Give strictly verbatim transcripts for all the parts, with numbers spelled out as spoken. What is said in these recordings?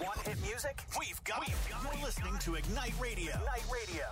Want hit music? We've got it. You're listening to Ignite Radio. Ignite Radio.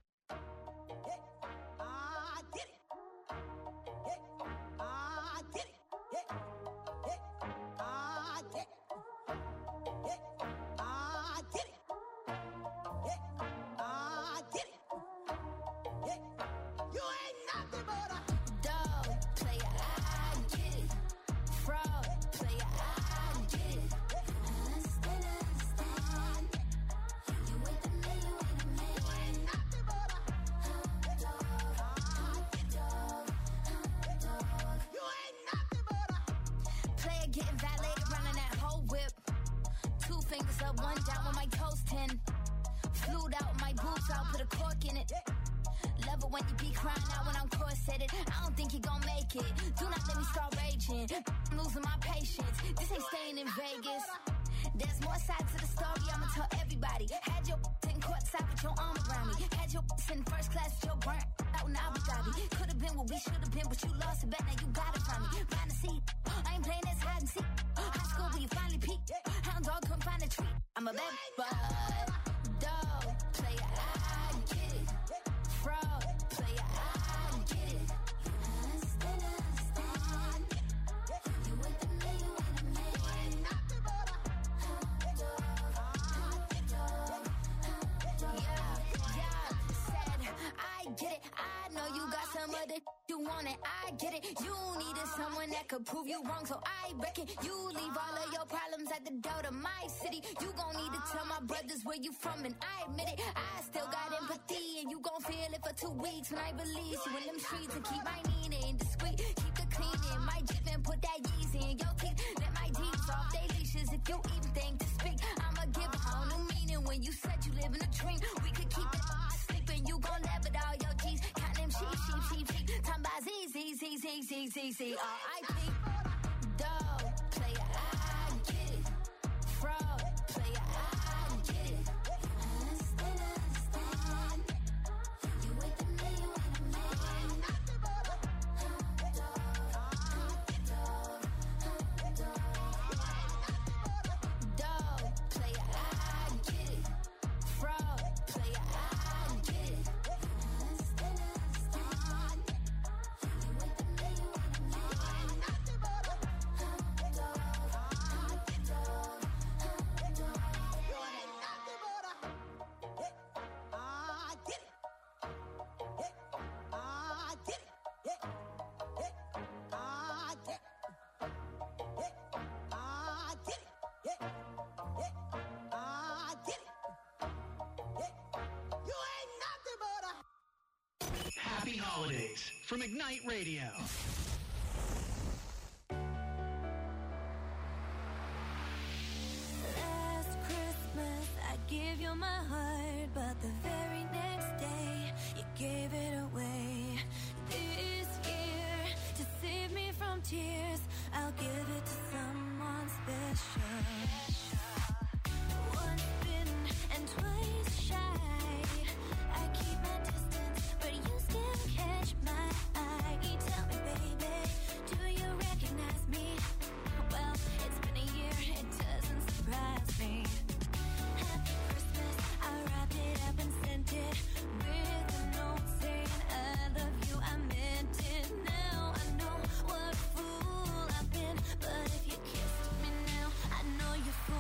Could prove you wrong, so I reckon you leave all of your problems at the door to my city. You gon' need to tell my brothers where you from, and I admit it. I still got empathy, and you gon' feel it for two weeks when I release you in them streets. And keep my Nina in discreet, keep the clean in my Jeep and put that Yeezy in your teeth. Let my D's off they leashes if you even think to speak. I'ma give a whole new meaning when you said you live in a dream. We could keep it sleeping, you gon' laugh at all your G's. Count them sheep, sheep, sheep, sheep. Time by Z, Z, Z, Z, Z, Z, Z, R I P. Happy holidays from Ignite Radio. Last Christmas, I gave you my heart, but the very next day, you gave it away. This year, to save me from tears, I'll give it to someone special. Once bitten and twice shy. I keep my distance, but you still catch my eye. Tell me, baby, do you recognize me? Well, it's been a year, it doesn't surprise me. Happy Christmas, I wrapped it up and sent it with a note saying I love you, I meant it. Now I know what a fool I've been, but if you kissed me now, I know you're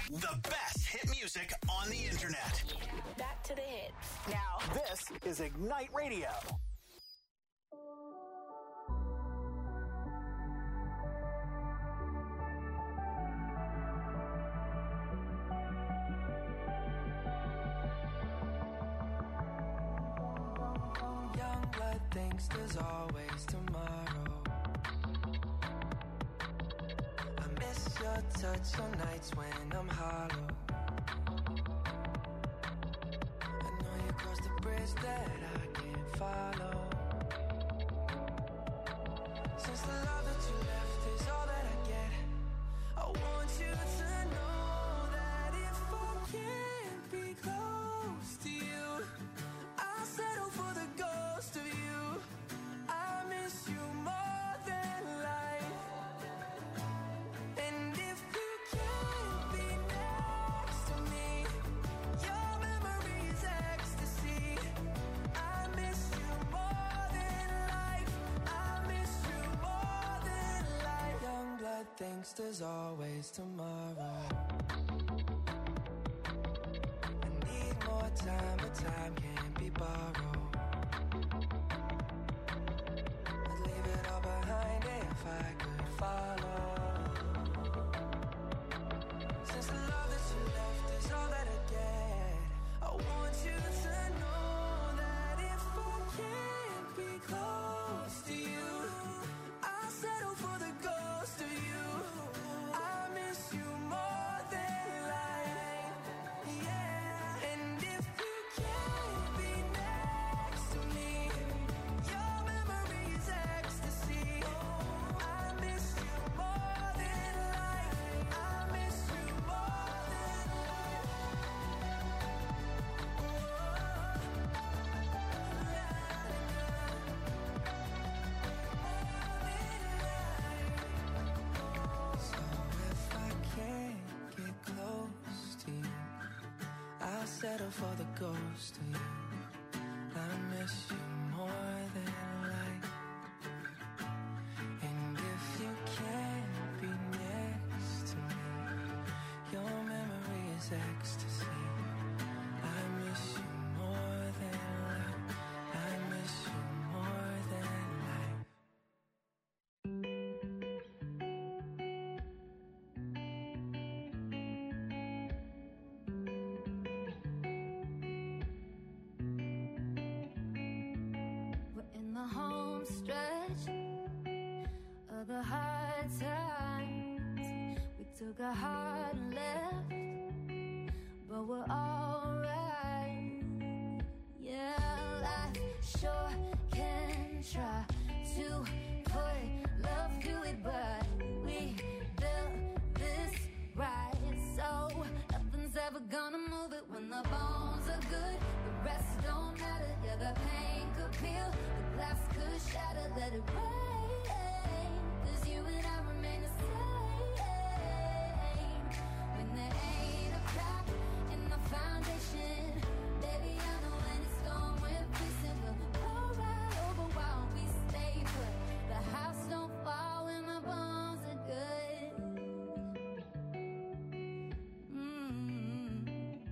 The best hit music on the internet. Back to the hits. Now, this is Ignite Radio. Young blood thinks there's always tomorrow. I miss your touch on nights when I'm hollow. I know you crossed the bridge that I can't follow. Since the love that you left is all that I get, I want you to know that if I can't be close to you, I'll settle for the ghost of you. I miss you more than life. And if you can't be next to me, your memory's ecstasy. I miss you more than life. I miss you more than life. Young blood thinks there's always tomorrow. I need more time, but time can't be borrowed. I'd leave it all behind if I could follow. Since the love that you left is all that I get, I want you to know that if I can't be close to you, I'll settle for the ghost of you. I miss you more than life. Yeah. And if you can't be next to me, your memory's ecstasy. I miss you more than life. I miss you more than So if I can't get close to you, I'll settle for the ghost of you. I miss you more than life. And if you can't be next to me, your memory is ecstasy. I miss you more than life. I miss you more than life. We're in the home stretch of the hard times. We took a hard left, but we're alright. Yeah, life sure can try to put love through it, but we built this right. So nothing's ever gonna move it when the bones are good. The rest don't matter. Yeah, the pain could peel, the glass could shatter. Let it rain, 'cause you and I remain the same. When there ain't a crack in the foundation, baby, I know when it's gone, we're fixing. We'll go right over while we stay put. The house don't fall when the bones are good. Mm.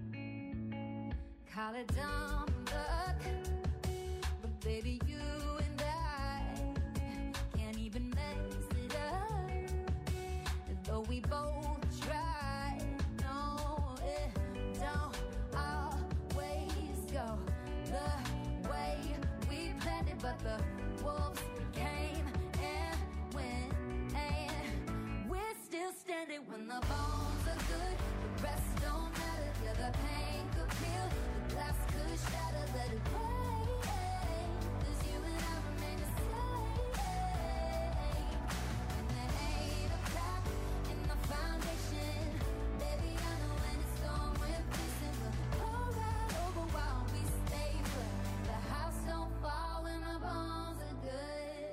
Call it dumb luck, but baby, you and I can't even mess it up. Though we both try, no, it don't always go the way we planned it. But the wolves came and went, and we're still standing. When the bones are good, the rest don't matter. Yeah, the pain could peel, the glass could shatter. Let it rain, 'cause you and I remain the same. And there ain't a crack in the foundation, baby, I know when it's gone, we're fixing. We'll go right over while we stay put. The house don't fall when the bones are good.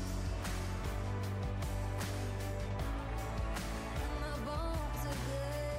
And the bones are good.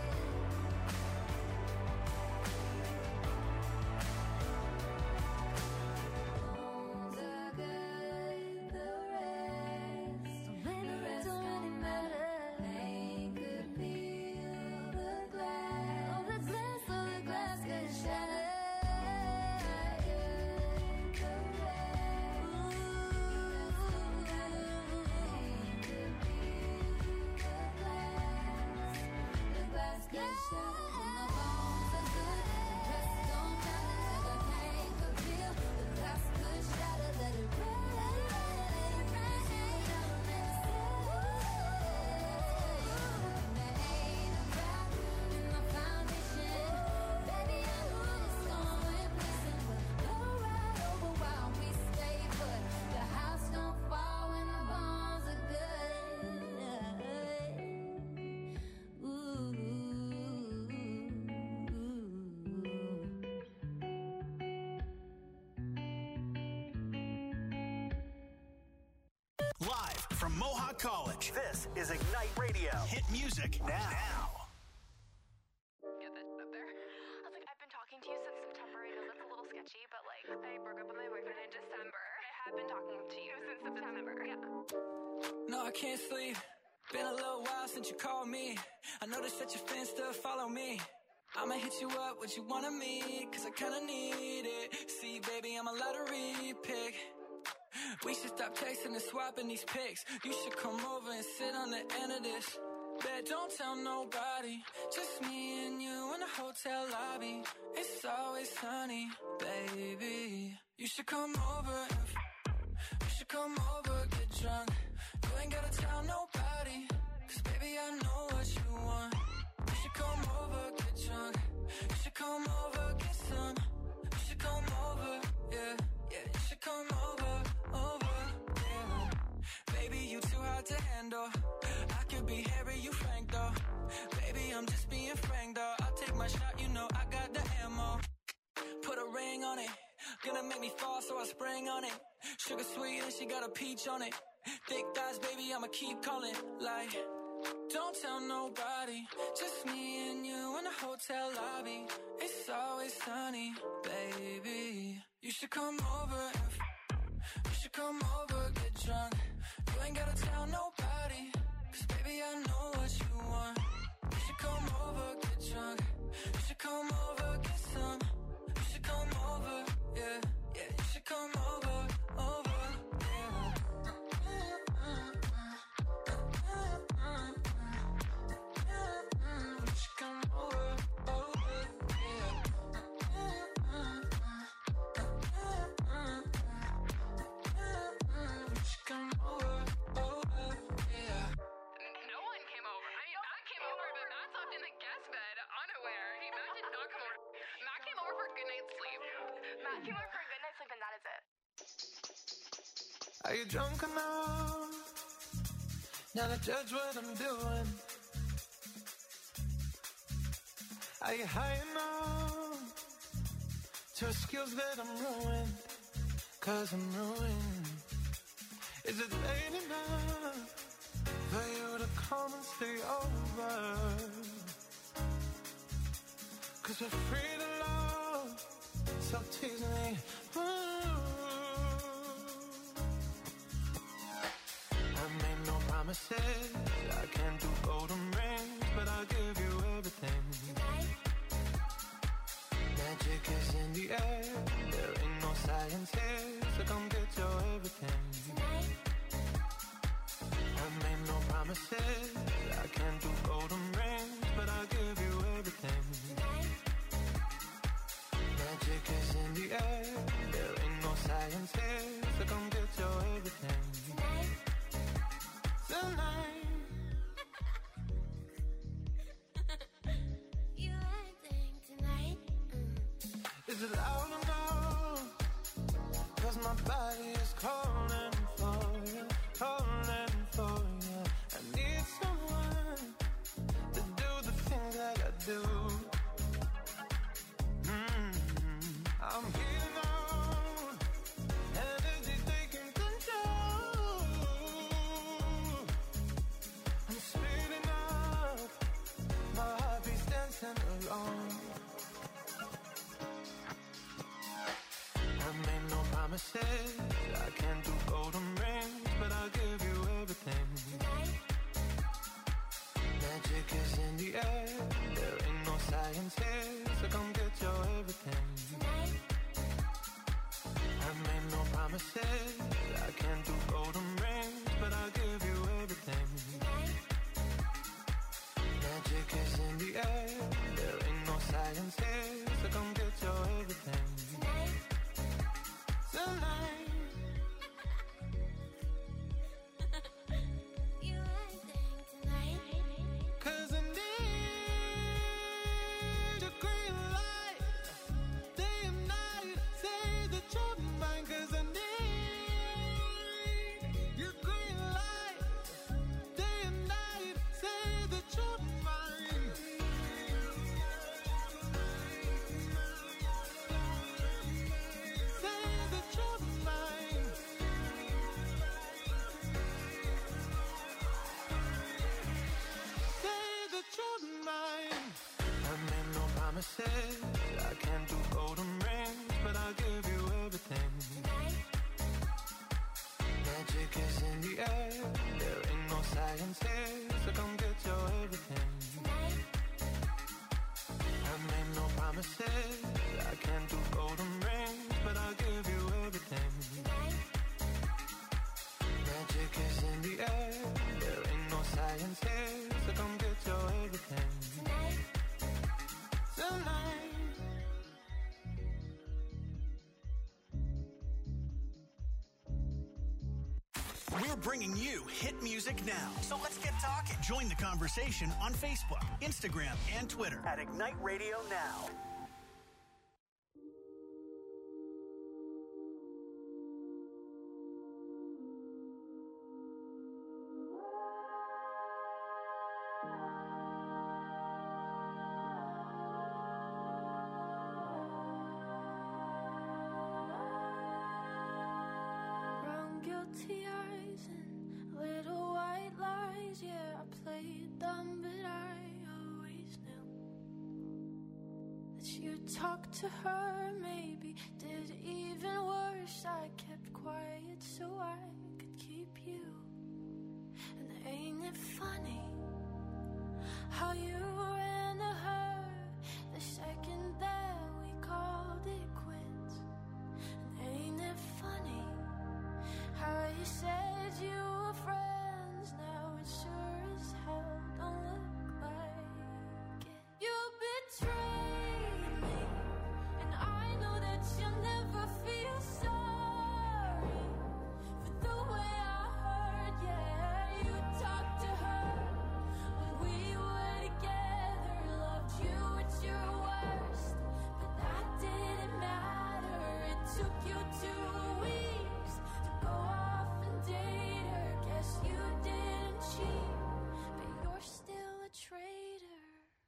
college. This is Ignite Radio. Hit music now. now. Get that up there. I was like, I've been talking to you since September. I know that's a little sketchy, but like, I broke up with my boyfriend in December. I have been talking to you since September. Yeah. No, I can't sleep. Been a little while since you called me. I noticed that your fans still follow me. I'ma hit you up, what you wanna meet, cause I kinda need it. See, baby, I'm a lottery pick. We should stop texting and swapping these pics. You should come over and sit on the end of this. Bet, don't tell nobody. Just me and you in the hotel lobby. It's always sunny, baby. You should come over and f- You should come over, get drunk. You ain't gotta tell nobody, cause baby, I know what you want. You should come over, get drunk. You should come over, get some. You should come over, yeah, yeah. You should come over, over, yeah. Baby, you too hard to handle. I could be Harry, you Frank though. Baby, I'm just being frank though. I'll take my shot, you know I got the ammo. Put a ring on it. Gonna make me fall, so I spring on it. Sugar sweet and she got a peach on it. Thick thighs, baby, I'ma keep calling. Like, don't tell nobody. Just me and you in the hotel lobby. It's always sunny, baby. You should come over and f- You should come over, get drunk. You ain't gotta tell nobody, cause baby, I know what you want. You should come over, get drunk. You should come over, get some. You should come over, yeah, yeah. You should come over, over, yeah. You should come over, over, yeah. You should come over, over, yeah. No one came over. I mean, Matt came over, but Matt slept in the guest bed, unaware. He, Matt did not come over. Matt came over for a good night's sleep. Matt came over for a good night's sleep, and that is it. Are you drunk enough now to judge what I'm doing? Are you high enough to excuse that I'm ruined? Cause I'm ruined. Is it late enough for you to come and stay over? Cause we're free to love, so tease me. Ooh. I made no promises, I can't do golden rings, but I'll give you everything. Tonight, Magic is in the air, there ain't no science here, so come get your everything. tonight, I made no promises, I can't do golden rings, but I'll give you everything. tonight, Magic is in the air, there ain't no science here, so come get your everything. tonight. Tonight. You acting tonight. Mm. Is it loud enough? Cause my body is calling for you, calling for you. I need someone to do the things that I do. Mm-hmm. I'm heating on, energy taking control. I'm speeding up, my heartbeat's dancing along. I made no promises, I can't do golden rings, but I'll give you everything. Tonight, Magic is in the air, there ain't no science here, so come get your everything. tonight, I made no promises, I can't do golden rings, but I'll give you everything. tonight, Magic is in the air, there ain't no science here, so come get your everything. tonight. Tonight. You acting tonight. Cause I need your green light, day and night, say that you're mine. Cause I need your green light, day and night, say that you're mine. mine. I made no promises, I can't do golden rings, but I'll give you everything. Tonight, Magic is in the air, there ain't no science here, so come get your everything. tonight, I made no promises, I can't do golden rings, but I'll give you everything. tonight, Magic is in the air, there ain't no science here, so come get your everything. tonight. Tonight. We're bringing you hit music now. So let's get talking. Join the conversation on Facebook, Instagram, and Twitter at Ignite Radio Now. Brown guilty eyes and little white lies. Yeah, I played dumb, but I always knew that you talked to her. Maybe did even worse. I kept quiet so I could keep you. And ain't it funny how you ran to her the second that we called it quits? And ain't it funny how you said you were friends? Now it sure as hell don't look like it. You betrayed me, and I know that you'll never feel sorry for the way I heard. Yeah, you talked to her when we were together, loved you at your worst, but that didn't matter. It took you two weeks to go off and date her. Guess you didn't cheat, but you're still a traitor.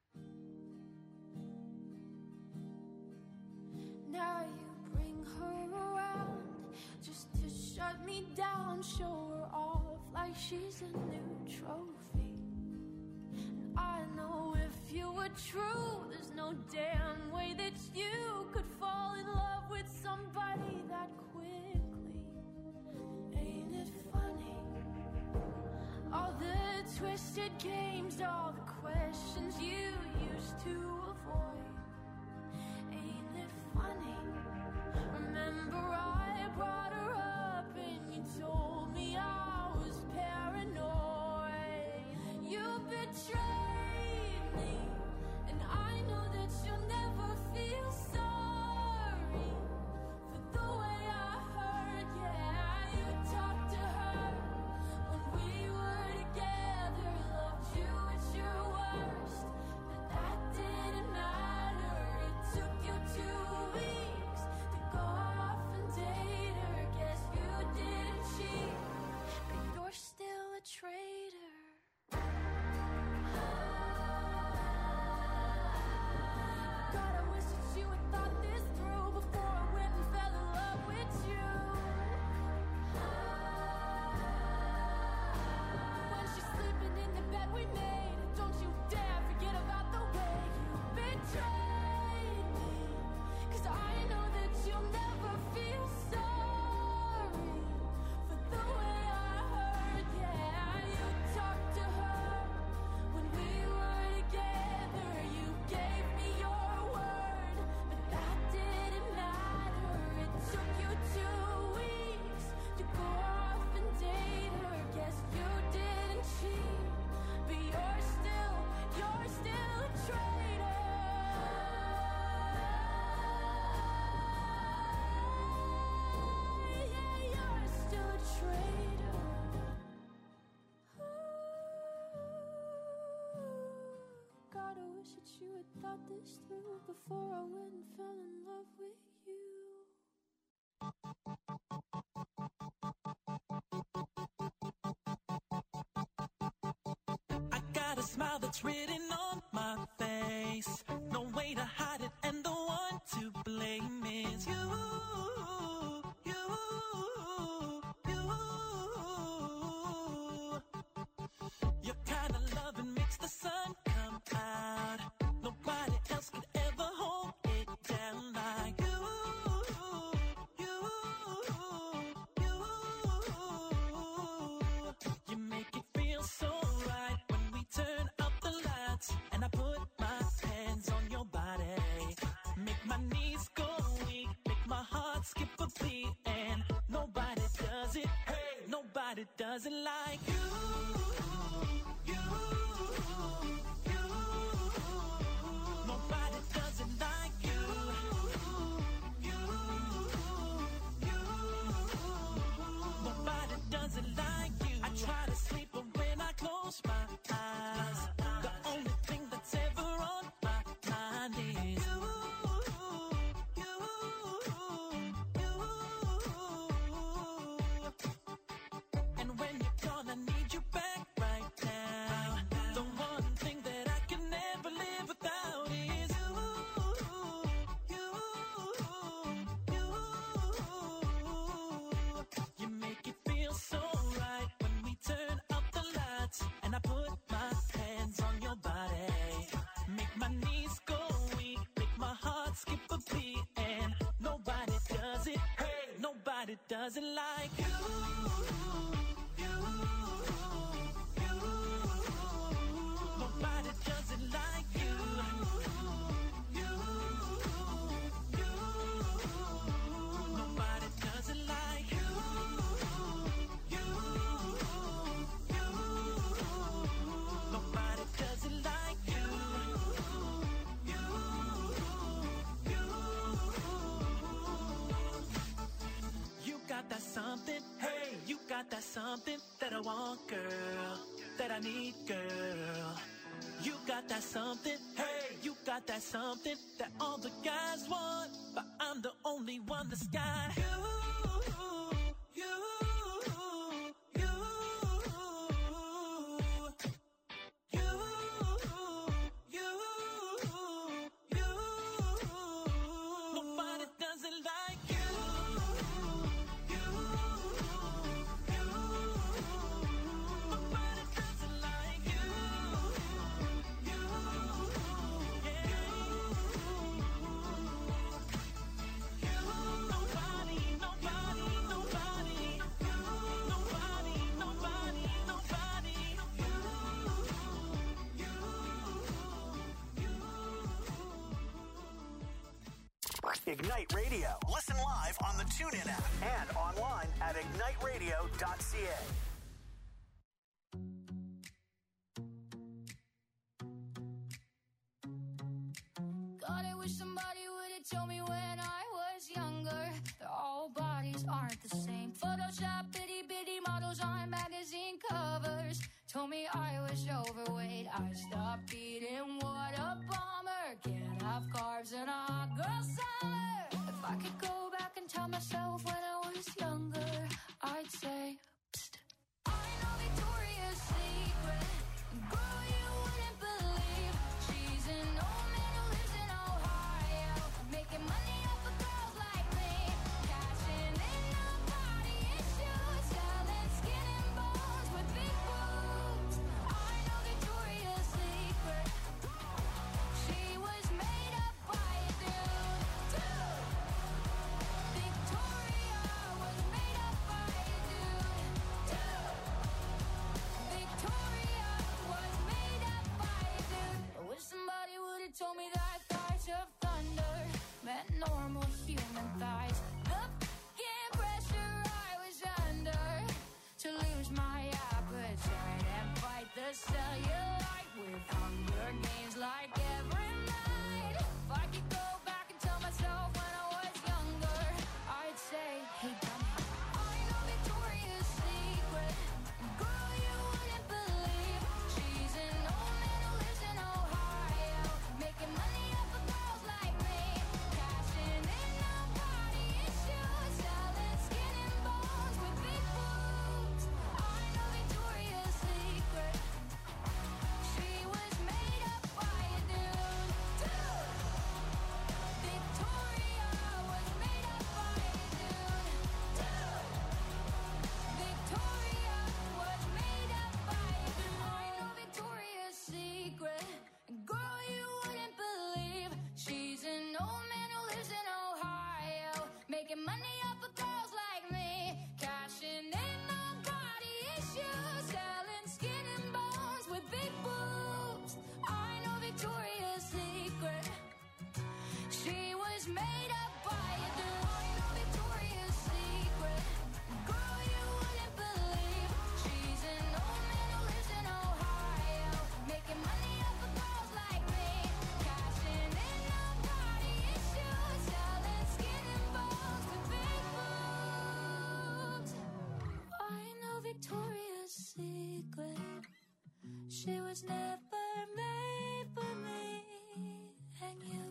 Now you bring her around just to shut me down, show her off like she's a new trophy. And I know if you were true, there's no damn way that you could fall in love with somebody that quickly. Ain't it funny? All the twisted games, all the questions you used to avoid. Ain't it funny? Remember I brought her up and you told me I was paranoid. You betrayed me, and I know that you'll never feel sorry for the way I heard. Yeah, you talked to her when we were together, loved you at your worst, but that didn't matter. It took you two weeks to go off and date her. Guess you didn't cheat, but you're still a traitor. God, I wish that you had thought this through before I went and fell in love with you. When she's sleeping in the bed we made, don't you dare forget about the way you betrayed me. 'Cause I know that you'll never feel sorry for the way I heard. Yeah, you talked to her when we were together. You gave me your word, but that didn't matter. It took you two weeks to go off and date her. Guess you didn't cheat, but you're still, you're still a traitor. Yeah, you're still a traitor. God, I wish that you had thought this through before I went and fell in love with you. I got a smile that's written on my face. No way to hide it, and the one to blame is you. You, you. Your kind of loving makes the sun come out. doesn't like you. You, you. Nobody doesn't like you. You, you. Nobody doesn't like you. I try to sleep, but when I close my eyes, the only thing that's ever on my mind is you, you, you. And when you're gone, I need you back right now. The one thing that I can never live without is you, you, you. You make it feel so right when we turn up the lights and I put my hands on your body. Make my knees go weak, make my heart skip a beat, and nobody does it. Hey, nobody does it like you. You, you. Nobody does it like you. You, you. Nobody does it like you. You, you. Nobody does it like you. You, you. You got that something, hey, you got that something that I want, girl, that I need, girl. You got that something, hey, you got that something that all the guys want, but I'm the only one that's got you, you, you, you, you, you. Nobody does it like you. You, you. Nobody does it like you. You, yeah. You, nobody, nobody, nobody. You, nobody, nobody, nobody. You, you, you. Ignite Radio. Listen live on the TuneIn app and online at ignite radio dot c a. God, I wish somebody would have told me when I was younger that all bodies aren't the same. Photoshop bitty bitty models on magazine covers told me I was overweight. I stopped eating. What a bummer. Can't have carbs in a hot girl summer. If I could go back and tell myself when I was younger, I'd say, psst. I know Victoria's Secret. Girl, you wouldn't believe. She's an old man who lives in Ohio, making money off of girls like me, cashing in on body issues, selling skin and bones with big boobs. I know Victoria's Secret. She was made up by a dude, dude. Victoria was made up by a dude, dude. Victoria was made up by a dude. I wish somebody would have told me that thighs of thunder meant normal human thighs. The f***ing pressure I was under to lose my appetite and fight the cellulite with Hunger Games like every night. If I could go back and tell myself when I was younger, I'd say, hey, dummy. I know Victoria's Secret. Girl, you wouldn't believe. She's an old man who lives in Ohio, making money off of girls like me, cashing in on body issues, selling skin and bones with big boobs. I know Victoria's Secret. She was made up She was never made for me and you.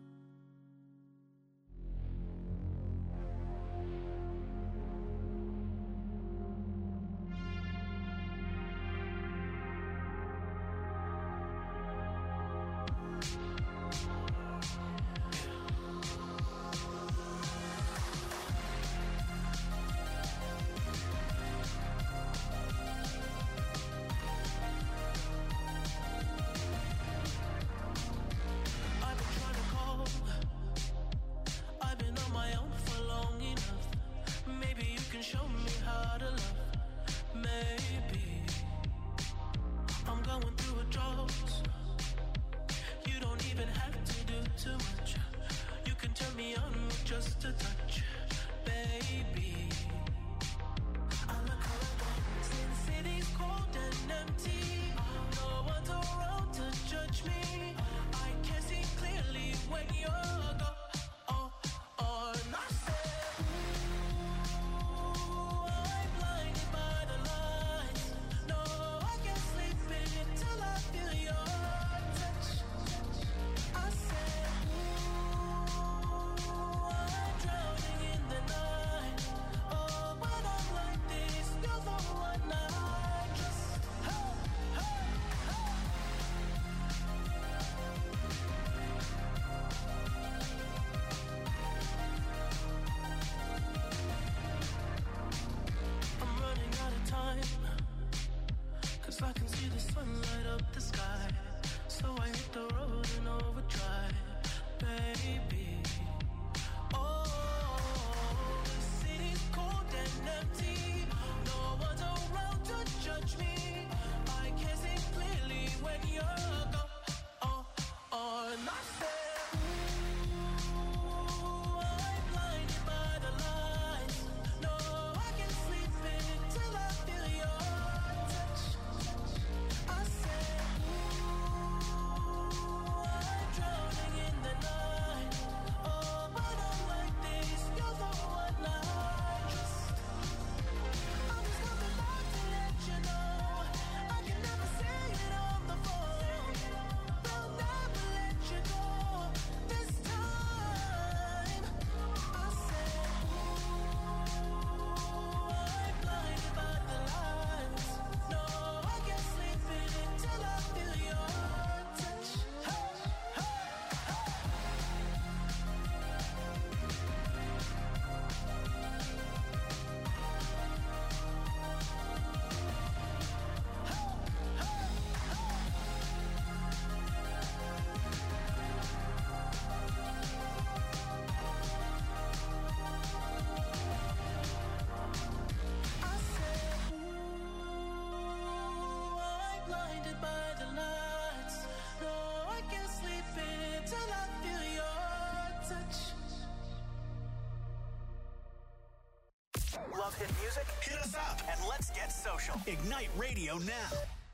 Love hit music? Hit us up and let's get social. Ignite Radio now.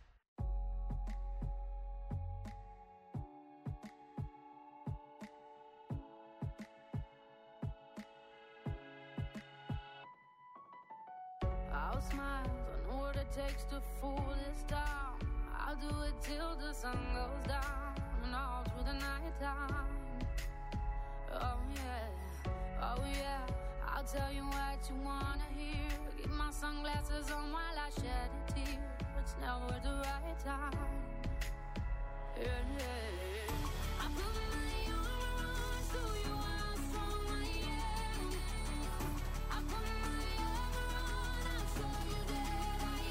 I'll smile, I know what it takes to fool this town. I'll do it till the sun goes down and all through the night time. Oh yeah, oh yeah, I'll tell you what you wanna hear. Keep my sunglasses on while I shed a tear. It's never the right time. Yeah, yeah. I put my arms so you are strong, I am. I put my armor on, I'll show you that I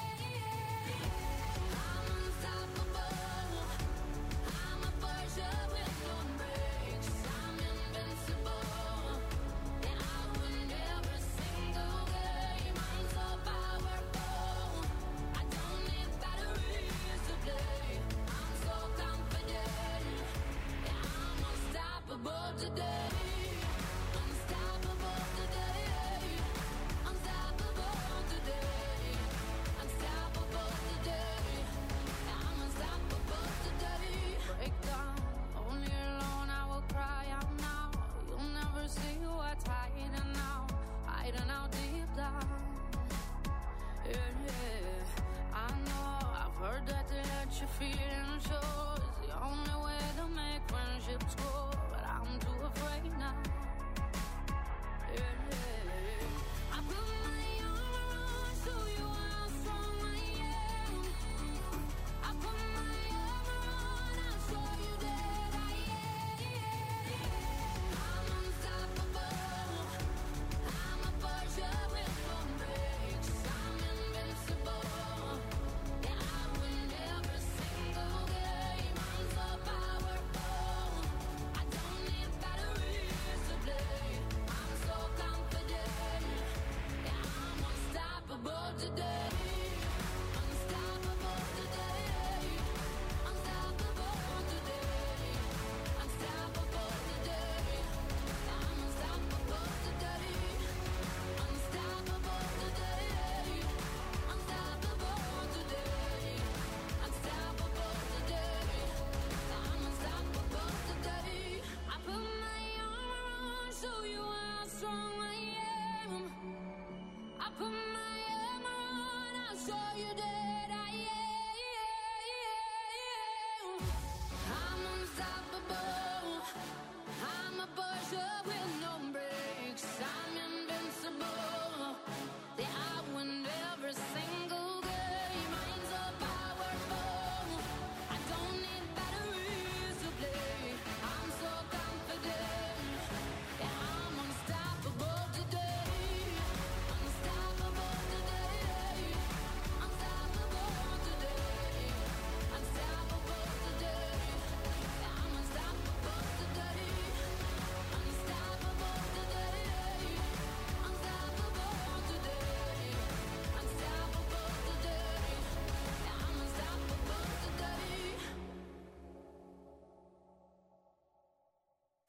am. I'm unstoppable. I'm a Porsche with no brakes. I'm invincible. And I win every single game. I'm so powerful. I don't need batteries to play. I'm so confident.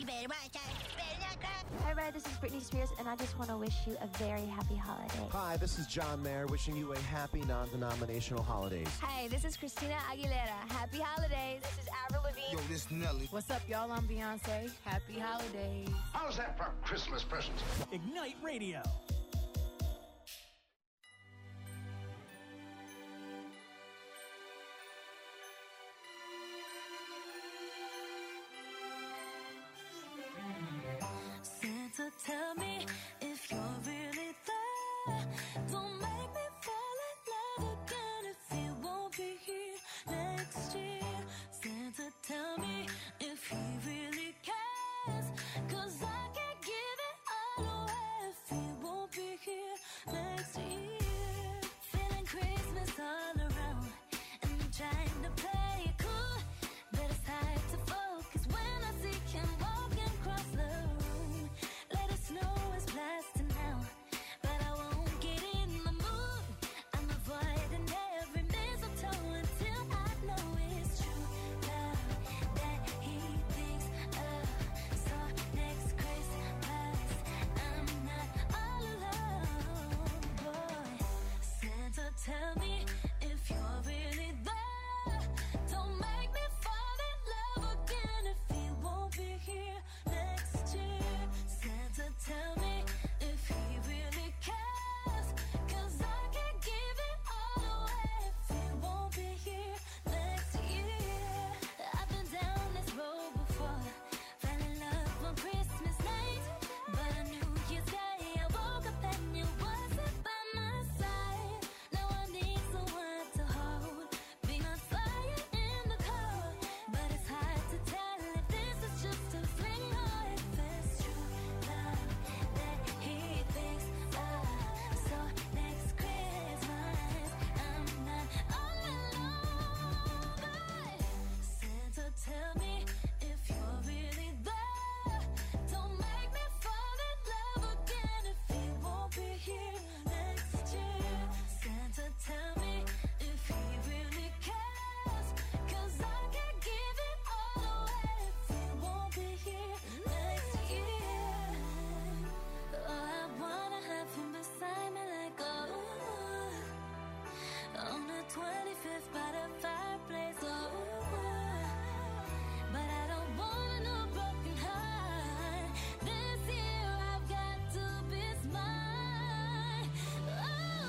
Hi, Red. This is Britney Spears, and I just want to wish you a very happy holiday. Hi, this is John Mayer, wishing you a happy non-denominational holidays. Hi, this is Christina Aguilera. Happy holidays. This is Avril Lavigne. Yo, this is Nelly. What's up, y'all? I'm Beyonce. Happy holidays. How's that for Christmas presents? Ignite Radio. Santa, tell me if you're really there. Don't make me fall in love again if he won't be here next year. Santa, tell me if he really cares. Cause I can't give it all away if he won't be here next year. Feeling Christmas all around, and I'm trying to play it cool, but it's hard to focus when I see him walking across the room. Let it snow is blasting now, but I won't get in the mood. I'm avoiding every mistletoe until I know it's true love that he thinks of. So next Christmas, I'm not all alone, boy. Santa, tell me if you're really there. Don't make me fall in love again if he won't be here next year. Santa, tell me if he really cares. Cause I can't give it all away if he won't be here next year. I've been down this road before, fell in love on Christmas night, but on New Year's Day I woke up and you wasn't by my side. Now I need someone to hold, be my fire in the cold, but it's hard to tell if this is just a fling or if it's true love that he thinks of. So next Christmas, I'm not all alone, but Santa, tell me if you're really there. Don't make me fall in love again if he won't be here next year. Santa, tell me if he really cares. Cause I can't give it all away if he won't be here next year. Oh, I wanna have him beside me like oh, on the twenty-fifth by the fireplace, oh, but I don't want no broken heart. This year I've got to be smart. Oh,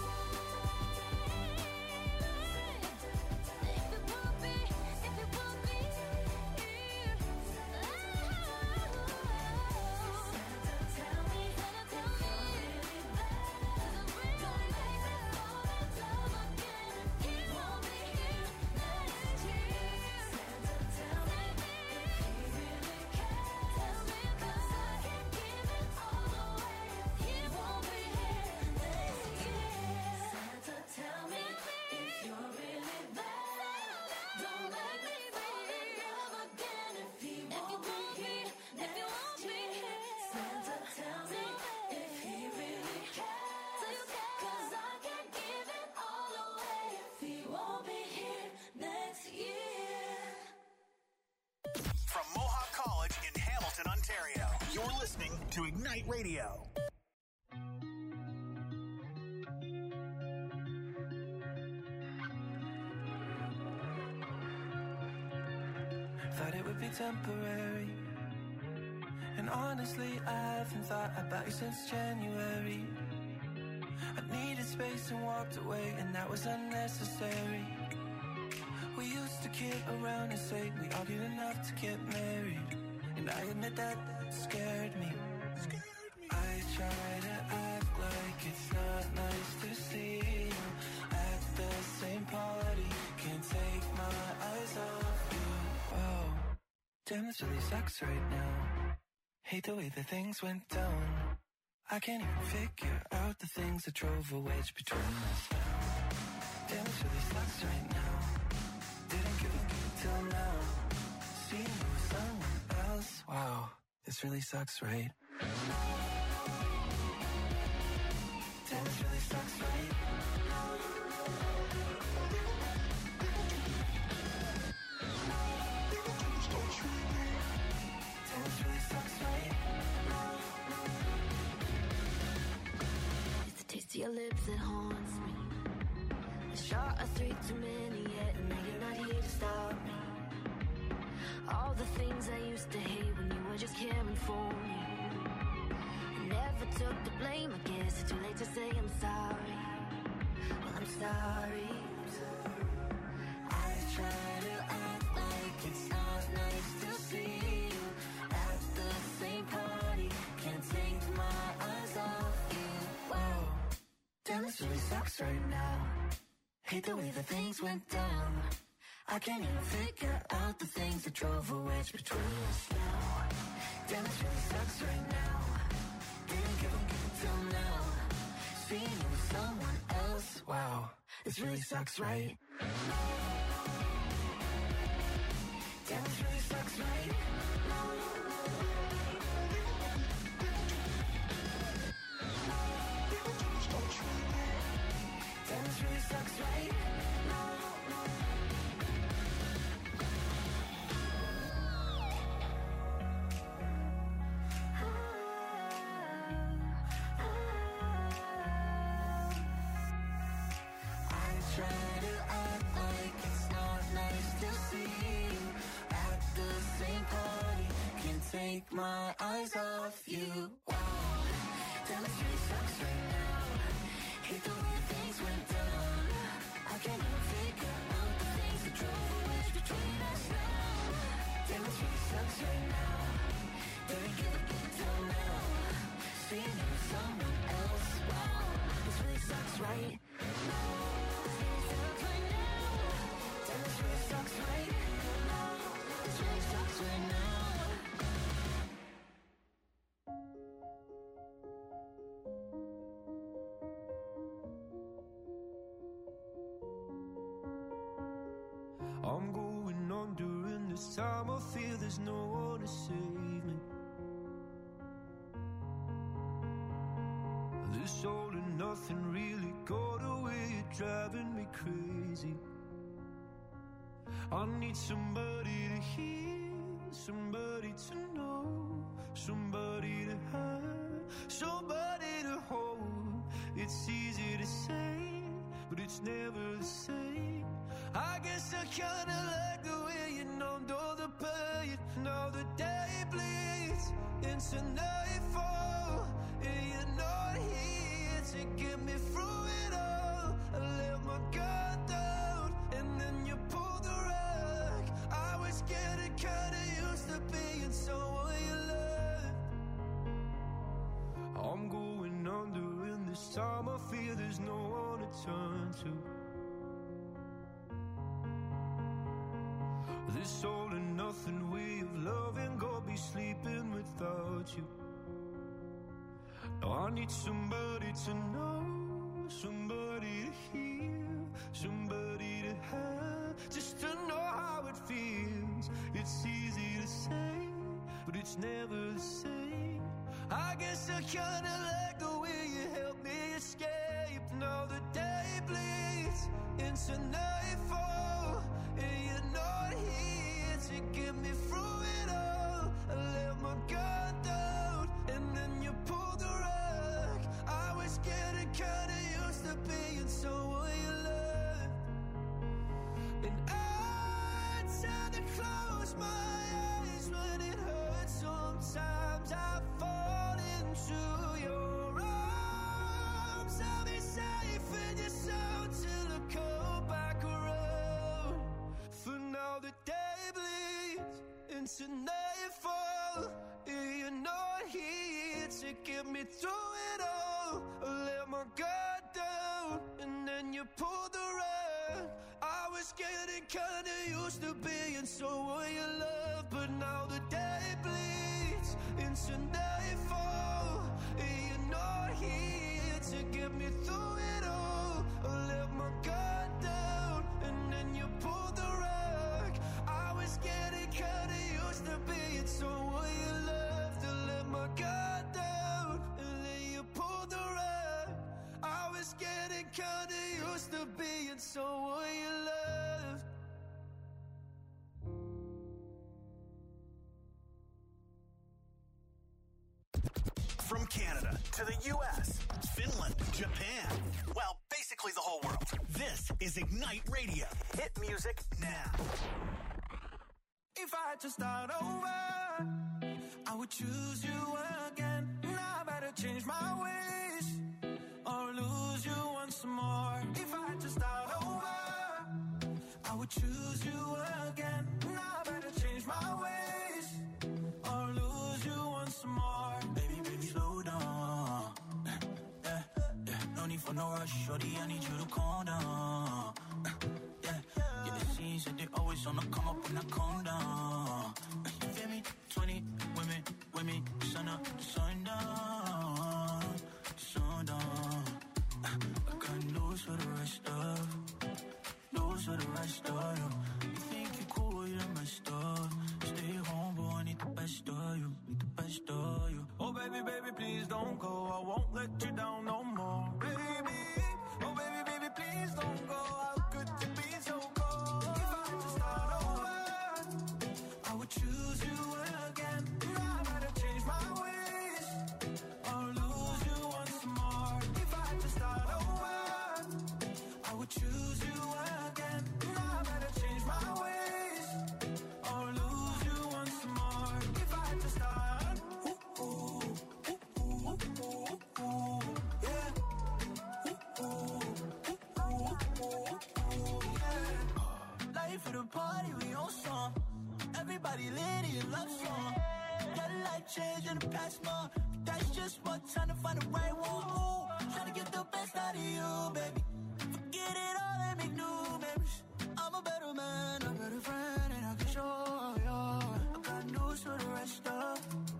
baby, if it would be, if it would be here. Oh, Santa, tell me, Santa, tell me, don't make me fall in love again if he won't be here next year. Santa, tell me if he really cares. Tell me 'cause I can't give it all away if he won't be here next year. Santa, tell me if you're really there. Don't make me fall in love again if he won't be here next year. Santa, tell me if he really cares. 'Cause I can't give it all away if he won't be here next year. From Mohawk College in Hamilton, Ontario, you're listening to Ignite Radio. Thought it would be temporary, and honestly I haven't thought about you since January. I needed space and walked away, and that was unnecessary. We used to kid around and say we argued enough to get married, and I admit that scared me. I try to act like it's not nice to see you at the same party. Can't take my eyes off you. Oh, damn, this really sucks right now. Hate the way that things went down. I can't even figure out the things that drove a wedge between us now. Damn, this really sucks right now. Didn't give a good till now. Seeing you with someone else. Wow, this really sucks, right? Damn, this really sucks, right? Damn, this really your lips that haunts me. A shot of three too many yet, and now you're not here to stop me. All the things I used to hate when you were just caring for me. I never took the blame, I guess it's too late to say I'm sorry. Well, I'm sorry. I try to act like it's not nice to see you at the same party. Can't take my eyes off you. Wow, damn, this really sucks right now. Hate the way that things went down. I can't even figure out the things that drove a wedge between us now. Damn, this really sucks right now. Didn't give a give till now. Seeing you with someone else. Wow, this really sucks, right? Damn, this really sucks, right? Damn, this really sucks, right? Take my eyes off you. Wow, damn, it really sucks right now. Hate the way things went down. I can't even figure out the things that drove a wedge between us now. Damn, it really sucks right now. Didn't give a give till now. Seeing you with someone else. Wow, this really sucks right now. This really sucks right now. Damn, this really sucks right now. This really sucks right now. I'm going under, and this time I feel there's no one to save me. This all and nothing really got away, it's driving me crazy. I need somebody to hear, somebody to know, somebody to have, somebody to hold. It's easy to say, but it's never the same. I guess I kinda like the way you numbed all the pain. Now the day bleeds into nightfall, and you're not here to get me through it all. I let my guard down, and then you pulled the rug. I was getting kinda used to being someone you loved. I'm going under, and this time I feel there's no one to turn to. This all and nothing way of loving, go be sleeping without you. Now I need somebody to know, somebody to hear, somebody to have, just to know how it feels. It's easy to say, but it's never the same. I guess I kinda like the way you help me escape. Now the day bleeds into nightfall, and you're not here to get me through it all. I let my guard down, and then you pulled the rug. I was getting kinda used to being someone you loved. And I tend to close my eyes when it hurts. Sometimes I fall into your arms. I'll be safe in your soul till I come back around. For now the day bleeds into nightfall, and you're not here to get me through it all. I let my guard down, and then you pulled the rug. I was getting kinda used to being someone you love, but now the day bleeds into nightfall, and you're not here to get me through it all. I let my guard down, and then you pulled the rug. I was getting kinda used to being someone you loved. I let my guard down, and then you pulled the rug. I was getting kinda used to being someone you loved. to the U S, Finland, Japan. Well, basically the whole world. This is Ignite Radio. Hit music now. If I had to start over, I would choose you again. Now I better change my ways or lose you once more. If I had to start over, I would choose you again. Now I better change my ways or lose you once more. Baby, baby, slow down. Yeah, yeah. No need for no rush, shorty, I need you to calm down. Yeah, yeah, it seems that they always on the come up when I calm down. You feel me? twenty women with me, sun up, sun down, sun down. I got news for the rest of, news for the rest of you. You think you cool, you're messed up. Stay home, boy, I need the best of you, need the best of you. Oh baby, baby, please don't go, I won't let you down no more. Baby, oh baby, baby, please don't go. How could you be so cold? If I had to start over, I would choose you again. Now I better change my ways or lose you once more. If I had to start over, I would choose you again. Now I better change my ways or lose you once more. If I had to start, ooh, ooh, ooh, ooh, ooh, ooh, yeah. Ooh, ooh, ooh, ooh, ooh, yeah. Life for the party, we on song. Everybody lit in love song. Got a life change in the past month. That's just what time to find the right one. Ooh, trying to get the best out of you, baby. Forget it all and make new memories. I'm a better man, a better friend, and I can show you. I got news for the rest of,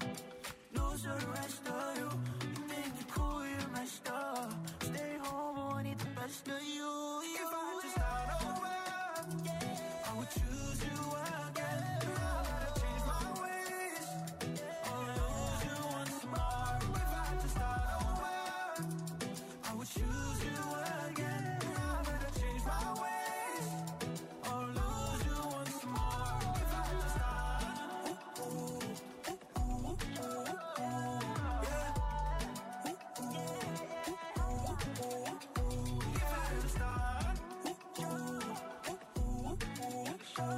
news for the rest of you. You think you're cool, you're messed up. Stay home, I need the best of you. If I had to start over, I would choose you again. Now I gotta change my ways or lose you once more. If I had to start over, I would choose you again. Now I better change my ways or lose you once more. If I had to start, ooh, ooh, ooh, ooh, ooh, yeah. Ooh, ooh, ooh, ooh, ooh. If I had to start, ooh, ooh, ooh, ooh, ooh,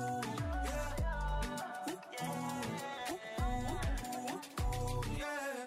yeah. Ooh, ooh, ooh, ooh, yeah.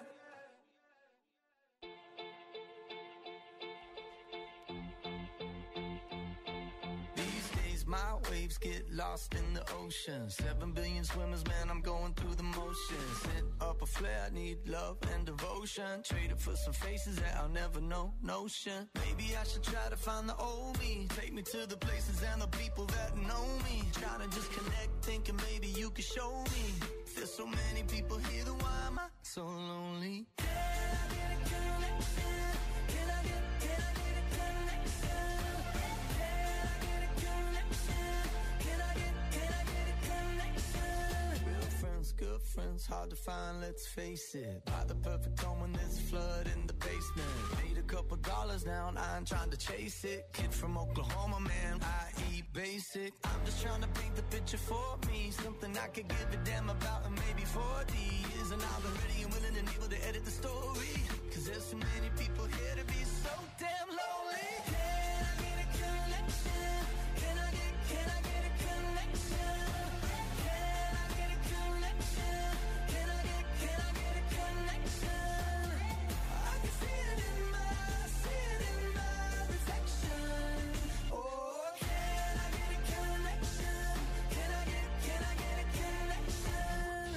These days my waves get lost in the ocean. Seven billion swimmers, man, I'm going through the motions. Set up a flare, need love and devotion. Traded for some faces that I'll never know, notion. Maybe I should try to find the old me. Take me to the places and the people that know me. Trying to just connect, thinking maybe you could show me. There's so many people here, then why am I so lonely? Can I get a connection? Can I get, can I get a connection? Can I get a connection? Can I get, can I get a connection? Real friends, good friends, hard to find, let's face it. Buy the perfect home when there's flood in the basement. Made a couple dollars now, I ain't trying to chase it. Kid from Oklahoma, man, I eat basic. I'm just trying to paint the picture for me. Something I could give a damn about in maybe forty years. And I've been ready and willing and able to edit the story. Cause there's so many people here to be so damn lonely. Can I get a connection? Can I get, can I get a connection? Can I get a connection? Can I get, can I get a connection? I can see it in my, see it in my reflection. Oh, can I get a connection? Can I get, can I get a connection?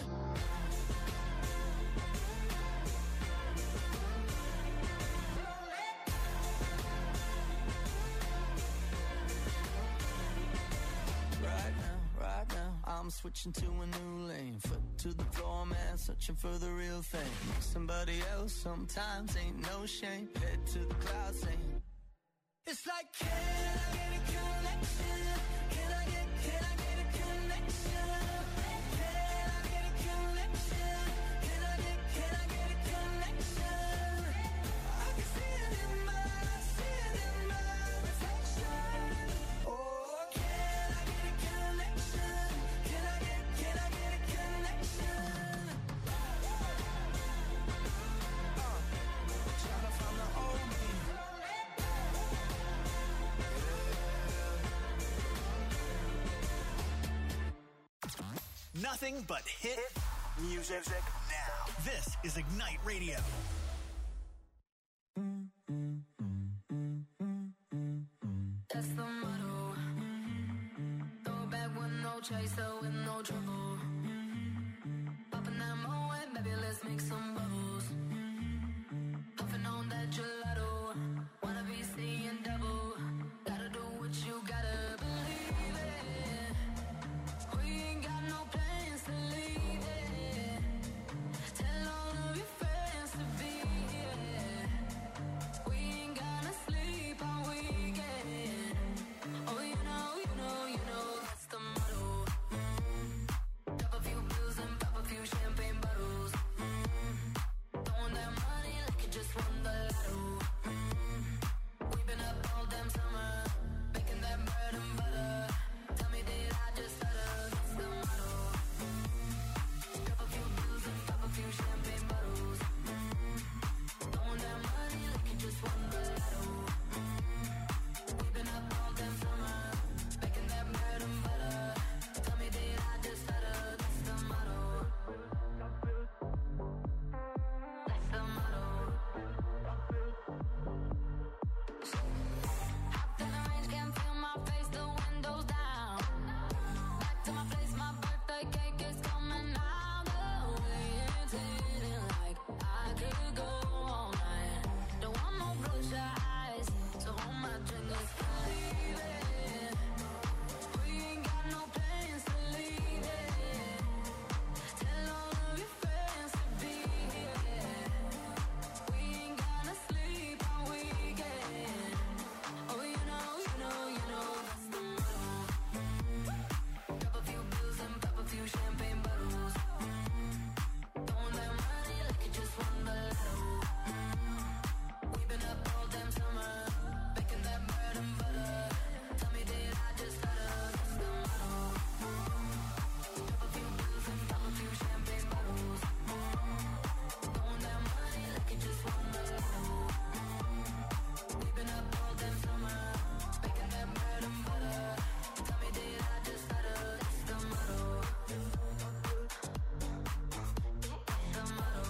Right now, right now, I'm switching to a new lane. Foot to the floor, man, searching for the real thing. Somebody else sometimes ain't no shame. Head to the clouds saying, it's like, can I get a connection? Can I get, can I get a connection? Can I get a connection? Can I get, can I get a connection? I can see it in my, see it in my reflection. Oh, can I get a connection? Can I get, can I get a connection? Uh, nothing but hit music now. This is Ignite Radio. That's the motto. Throw back with no chaser, with no trouble. Popping that Moet, baby, let's make some bubbles. Puffing on that gelato. Wanna be seeing double. Gotta do what you gotta believe it. We ain't got no plans to leave it. Tell all of your friends to be here. We ain't gonna sleep all weekend. Oh, you know, you know, you know, that's the motto. Mm. Drop a few bills and pop a few champagne bottles. Mm. Throwing that money like you just won the lotto. Mm. We've been up all damn summer, making that bread and butter. Tell me, did I just stutter? That's the motto. Mm. Drop a few bills and pop a few champagne bottles. Mm. Throwing that money like you just won the lotto. Mm. We've been up all damn summer, making that bread and butter. Tell me, did I just stutter? That's the motto. That's the motto. Hopped in the range, can't feel my face, the windows down. Back to my place, my birthday cake is coming out the way. It's hitting like I could go all night. Don't want no bloodshot eyes, so hold my drink, let's leave it. We ain't got no plans to leave it. Tell all of your friends to be here. We ain't gonna sleep all weekend. Oh, you know, you know, you know, that's the motto. Mm. Drop a few bills and pop a few champagne bottles. Mm. Throwing that money like you just won the lotto. Mm. We've been up all damn summer, making that bread and butter. Tell me, did I just stutter? That's the motto. Mm. Drop a few bills and pop a few champagne bottles. Mm. Throwing that money like you just won the lotto. Mm. We've been up all damn summer, making that bread and butter. Tell me, did I just stutter? That's the motto. That's the motto.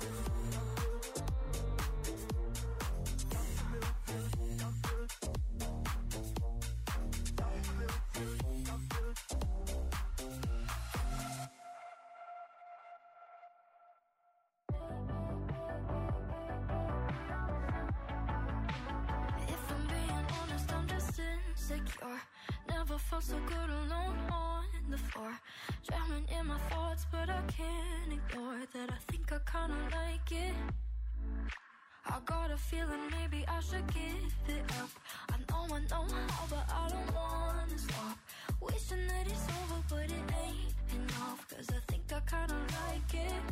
If I'm being honest, I'm just insecure. Never felt so good alone on the floor. Drowning in my thoughts, but I can't ignore that I think I kinda like it. I got a feeling maybe I should give it up. I know I know how, but I don't wanna stop. Wishing that it's over, but it ain't enough. Cause I think I kinda like it.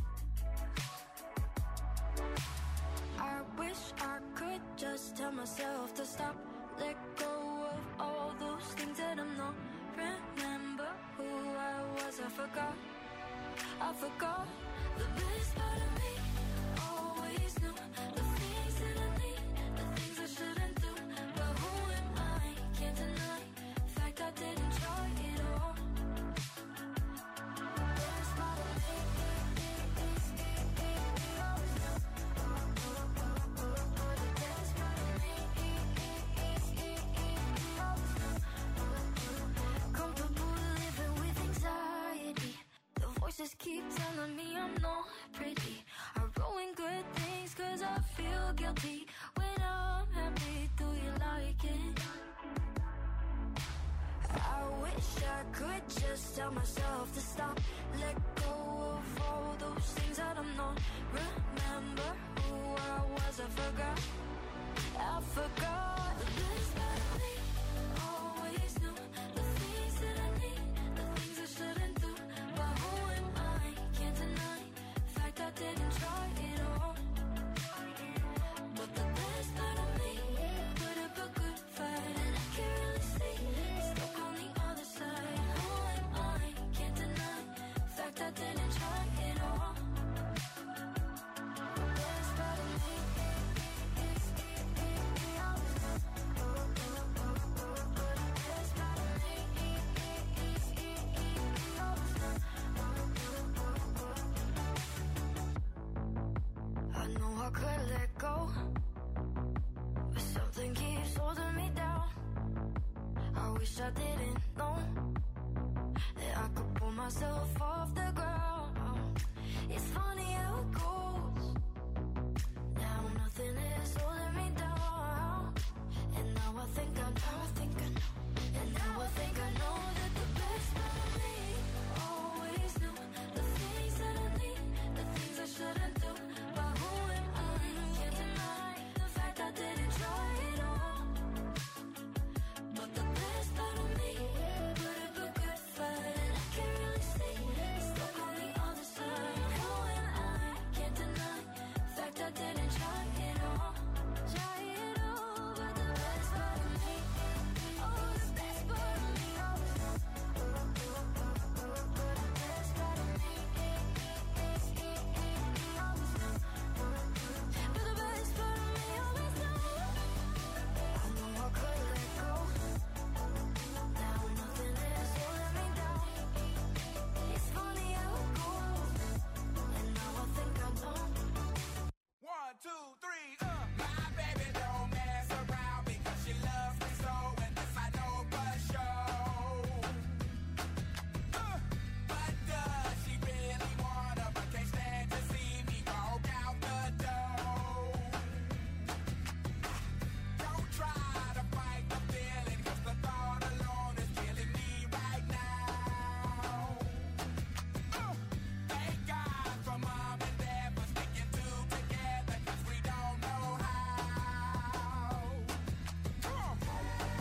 I wish I could just tell myself to stop. Let go of all those things that I'm not. Remember who I was, I forgot. I forgot. The best part of me always knew the things that I need, the things I shouldn't do. But who am I? Can't deny the fact I didn't try it all. The best part of me always knew. The best part of me comfortable living with anxiety. The voices keep telling me I'm not pretty. I ruin good things cause I feel guilty. When I'm happy, do you like it? I wish I could just tell myself to stop. Let go of all those things that I'm not. Remember who I was, I forgot. I forgot. The best part of me always knew the things that I need, the things I shouldn't do. But who am I? Can't deny the fact I didn't try it all. But the best part of me put up a good fight, and I can't really see it's stuck on the other side. Who am I? Can't deny the fact I didn't I could let go, but something keeps holding me down. I wish I didn't know that I could pull myself off the ground. It's funny how it goes. Now nothing is holding me down. And now I think I know, I think I know. And now I think I know that the best part of me always knew the things that I need, the things I shouldn't do. But who am I? Can't deny the fact I didn't try it all. But the best part of me put up a good fight, and I can't really see stuck on the other side. Who am I? Can't deny the fact I didn't try it all. Try it all, but the best part of me, oh, the best part of me, the best part of me, but the best part of me always knows. I know I could let go. Now nothing is holding me down. It's funny how it goes. And now I think I know. One, two, three, uh. My baby don't mess around because she loves me so, and this I know for sure. Uh, but does she really wanna? But can't stand to see me walk out the door. Don't try to fight the feeling, 'cause the thought alone is killing me right now. Uh, thank God for mom and dad for sticking two together, 'cause we don't know how. Come on.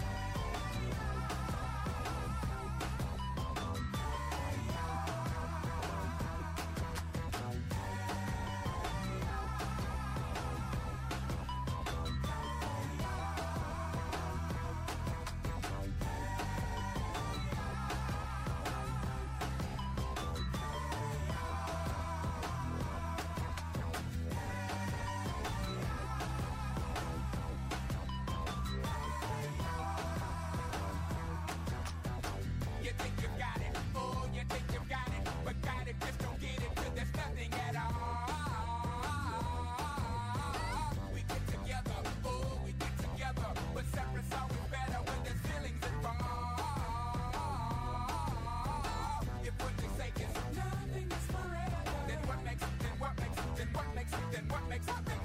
You think you got it, oh, you think you got it, but got it, just don't get it, 'cause there's nothing at all. We get together, oh, we get together, but separate's always better when there's feelings involved. If what they say is nothing is forever, then what makes, then what makes, then what makes, then what makes, then